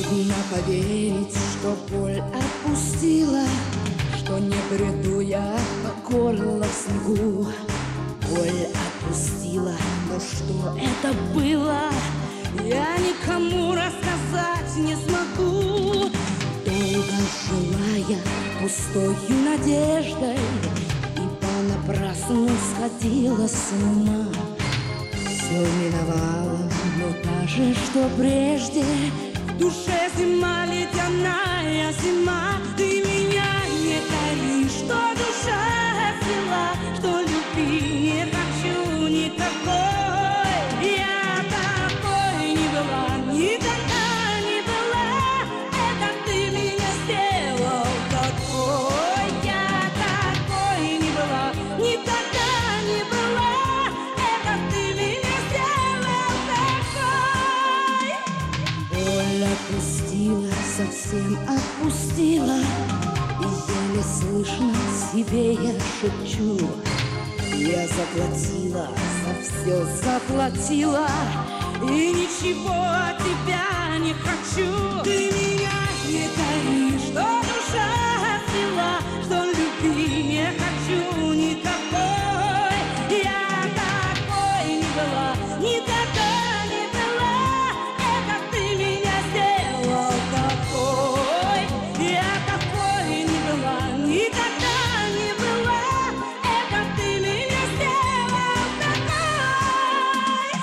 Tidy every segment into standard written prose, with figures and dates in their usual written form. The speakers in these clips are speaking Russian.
Трудно поверить, что боль отпустила, что не бреду я по горло в снегу. Боль отпустила, но что это было, я никому рассказать не смогу. Долго жила я пустою надеждой и понапрасну сходила с ума. Все миновало, но та же, что прежде. В душе зима, ледяная зима. Ты меня не кори, что душа свела, что любви не хочу никакой. Я такой не была, никогда не была. Это ты меня сделал такой. Я такой не была, никогда не была. Это ты меня сделал такой. Боль отпустила, совсем отпустила, и еле слышно себе я шепчу: я заплатила, за все заплатила, и ничего от тебя не хочу. Ты меня не кори, что душа отвела, что любви не хочу никакой. Я такой не была, никогда не была. Это ты меня сделал такой. Я такой не была, никогда не была. Это ты меня сделал такой.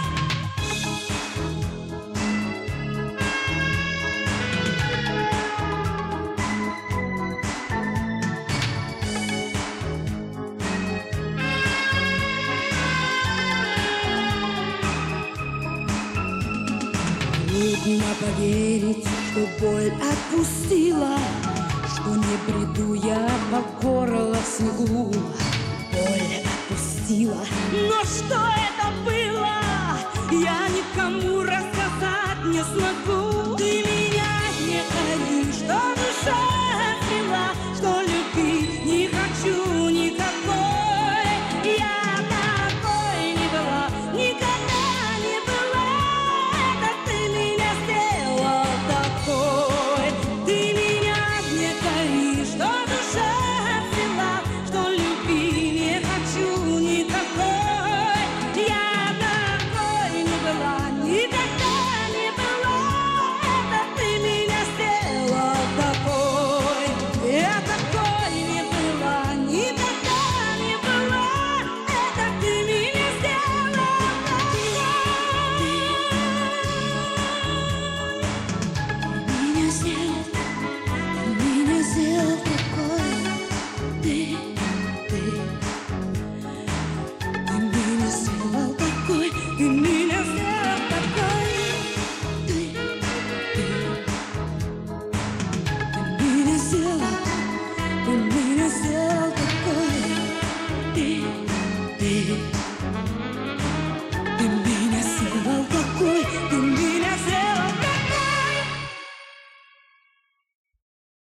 Трудно поверить, что боль отпустила, что не бреду я по горло в снегу. Боль отпустила, но что это было, я никому рассказать не смогу.